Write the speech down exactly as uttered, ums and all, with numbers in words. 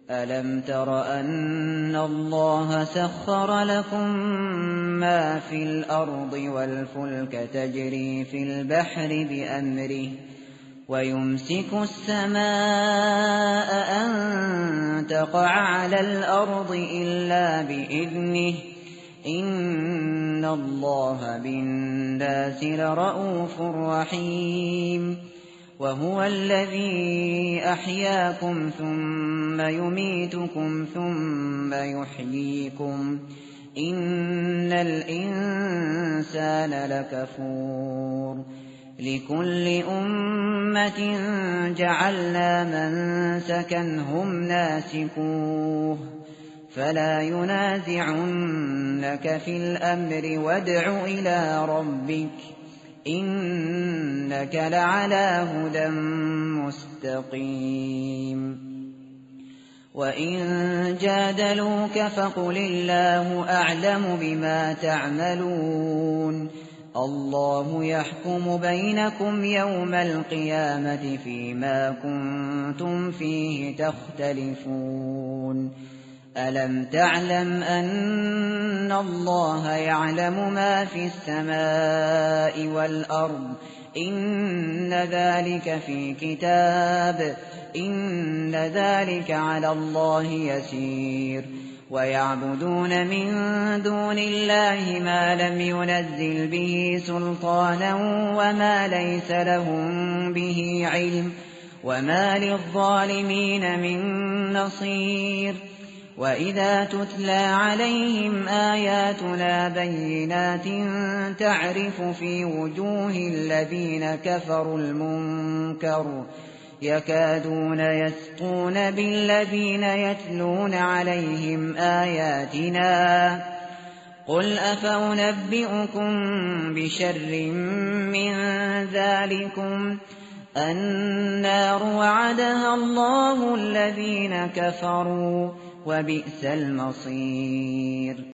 أَلَمْ تَرَ أَنَّ اللَّهَ سَخَّرَ لَكُم مَّا فِي الْأَرْضِ وَالْفُلْكَ تَجْرِي فِي الْبَحْرِ بِأَمْرِهِ وَيُمْسِكُ السَّمَاءَ أَن تَقَعَ عَلَى الْأَرْضِ إِلَّا بِإِذْنِهِ ۗ إِنَّ اللَّهَ بِالنَّاسِ لَرَءُوفٌ رَّحِيمٌ وَهُوَ الَّذِي أَحْيَاكُمْ ثُمَّ يُمِيتُكُمْ ثُمَّ يُحْيِيكُمْ ۗ إِنَّ الْإِنسَانَ لَكَفُورٌ لِكُلِّ أُمَّةٍ جَعَلْنَا مَنسَكًا هُمْ نَاسِكُوهُ فَلَا يُنَازِعُنَّكَ فِي الْأَمْرِ وَادْعُ إِلَىٰ رَبِّكَ إِنَّكَ لَعَلَىٰ هُدًى مُّسْتَقِيمٍ وَإِن جَادَلُوكَ فَقُلِ اللَّهُ أَعْلَمُ بِمَا تَعْمَلُونَ اللَّهُ يَحْكُمُ بَيْنَكُمْ يَوْمَ الْقِيَامَةِ فِيمَا كُنتُمْ فِيهِ تَخْتَلِفُونَ أَلَمْ تَعْلَمْ أَنَّ اللَّهَ يَعْلَمُ مَا فِي السَّمَاءِ وَالْأَرْضِ إِنَّ ذَلِكَ فِي كِتَابٍ إِنَّ ذَلِكَ عَلَى اللَّهِ يَسِيرٌ وَيَعْبُدُونَ مِن دُونِ اللَّهِ مَا لَمْ يُنَزِّلْ بِهِ سُلْطَانًا وَمَا لَيْسَ لَهُم بِهِ عِلْمٌ وَمَا لِلظَّالِمِينَ مِن نَّصِيرٍ وَإِذَا تُتْلَىٰ عَلَيْهِمْ آيَاتُنَا بَيِّنَاتٍ تَعْرِفُ فِي وُجُوهِ الَّذِينَ كَفَرُوا الْمُنكَرَ يَكَادُونَ يَسْطُونَ بِالَّذِينَ يَتْلُونَ عَلَيْهِمْ آيَاتِنَا ۗ قُلْ أَفَأُنَبِّئُكُم بِشَرٍّ مِّن ذَٰلِكُمُ النَّارُ وَعَدَهَا اللَّهُ الَّذِينَ كَفَرُوا ۖ وَبِئْسَ الْمَصِيرُ